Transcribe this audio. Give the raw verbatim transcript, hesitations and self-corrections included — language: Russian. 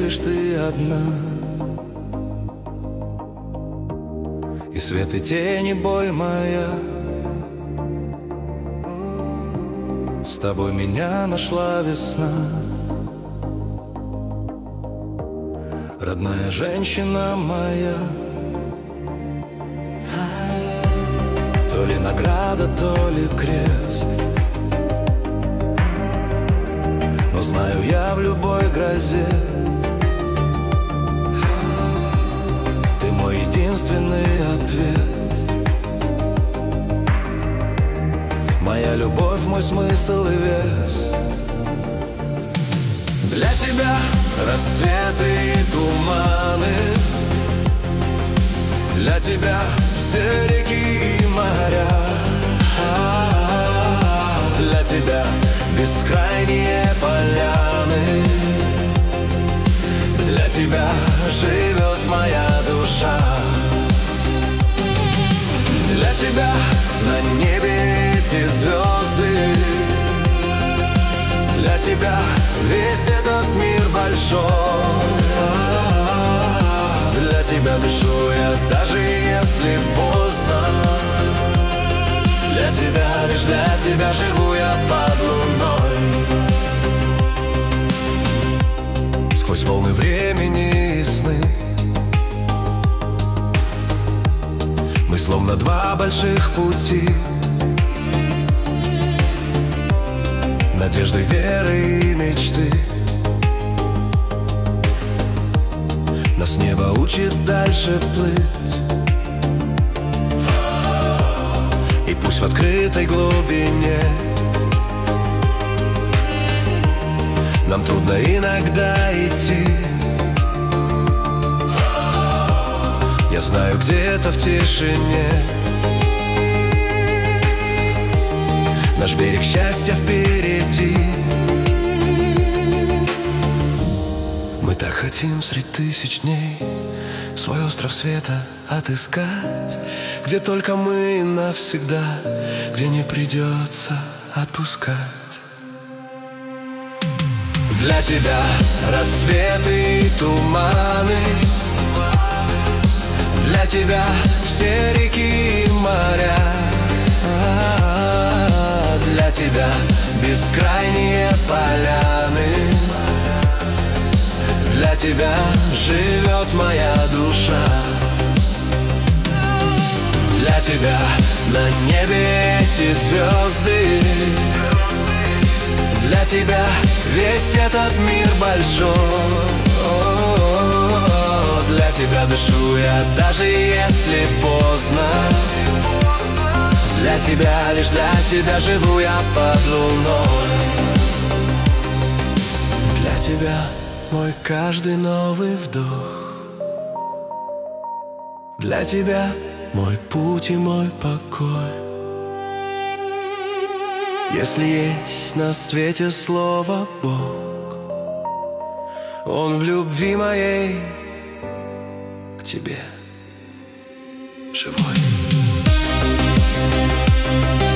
лишь ты одна. И свет, и тень, и боль моя, с тобой меня нашла весна. Родная женщина моя, то ли награда, то ли крест. Но знаю я, в любой грозе ты мой единственный ответ. Моя любовь, мой смысл и вес. Для тебя рассветы и туманы, для тебя все реки и моря, для тебя бескрайние поляны, для тебя живет моя душа. Для тебя на небе эти звезды, для тебя весь этот мир большой. Для тебя дышу я, даже если поздно. Для тебя, лишь для тебя живу я под луной. Сквозь волны времени и сны мы словно два больших пути, надежды, веры и мечты. Нас небо учит дальше плыть, и пусть в открытой глубине нам трудно иногда идти, я знаю, где-то в тишине наш берег счастья впереди. Мы так хотим средь тысяч дней свой остров света отыскать, где только мы навсегда, где не придется отпускать. Для тебя рассветы и туманы, для тебя все реки и моря, для тебя бескрайние поляны, для тебя живет моя душа. Для тебя на небе эти звезды, для тебя весь этот мир большой. Для тебя дышу я, даже если поздно. Для тебя, лишь для тебя живу я под луной. Для тебя мой каждый новый вдох, для тебя мой путь и мой покой. Если есть на свете слово Бог, Он в любви моей к тебе живой.